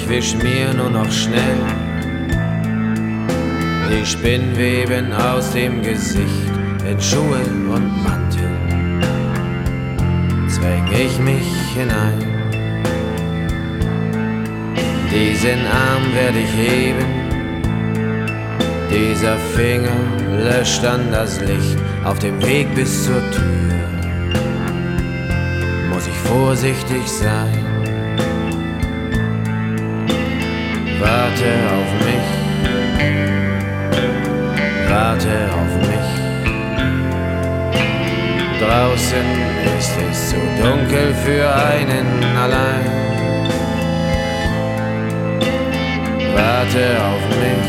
ich wisch mir nur noch schnell die Spinnweben aus dem Gesicht in Schuhe und Mantel. Zwäng ich mich hinein, diesen Arm werde ich heben, dieser Finger löscht dann das Licht auf dem Weg bis zur Tür. Muss ich vorsichtig sein, warte auf mich, warte auf mich. Draußen ist es zu dunkel für einen allein. Warte auf mich,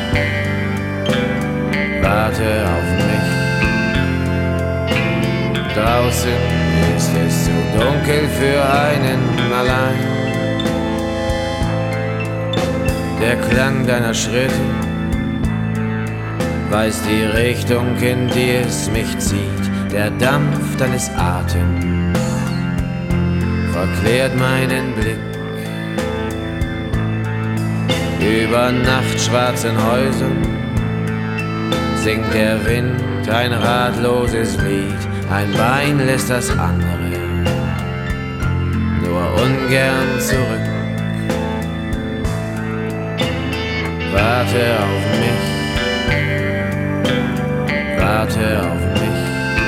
warte auf mich. Draußen ist es zu dunkel für einen allein. Der Klang deiner Schritte weiß die Richtung, in die es mich zieht. Der Dampf deines Atems verklärt meinen Blick. Über nachtschwarzen Häusern singt der Wind ein ratloses Lied. Ein Bein lässt das andere nur ungern zurück. Warte auf mich, warte auf mich.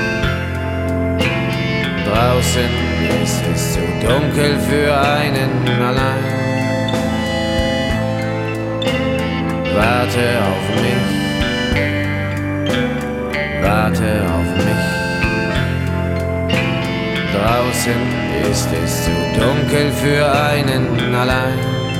Draußen ist es zu dunkel für einen allein. Warte auf mich, warte auf mich. Draußen ist es zu dunkel für einen allein.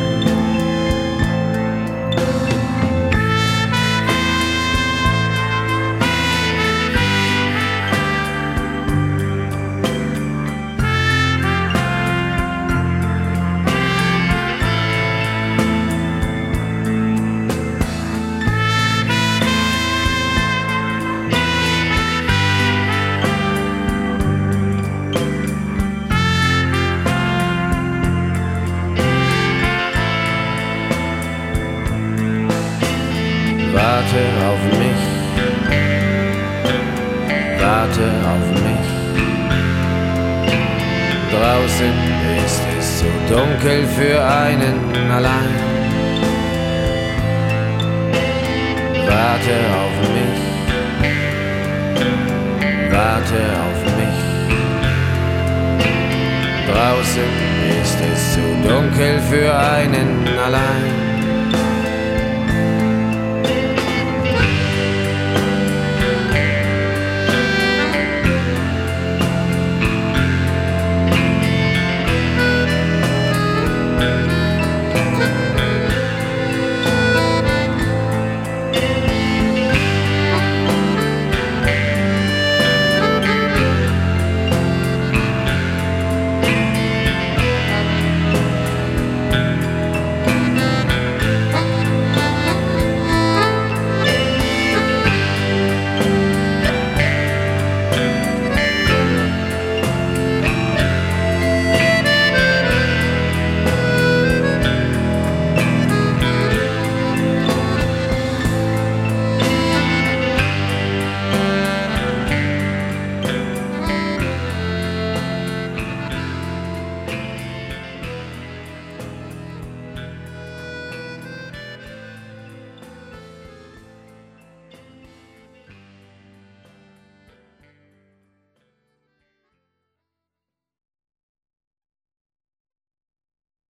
Warte auf mich, warte auf mich. Draußen ist es zu dunkel für einen allein. Warte auf mich, warte auf mich. Draußen ist es zu dunkel für einen allein.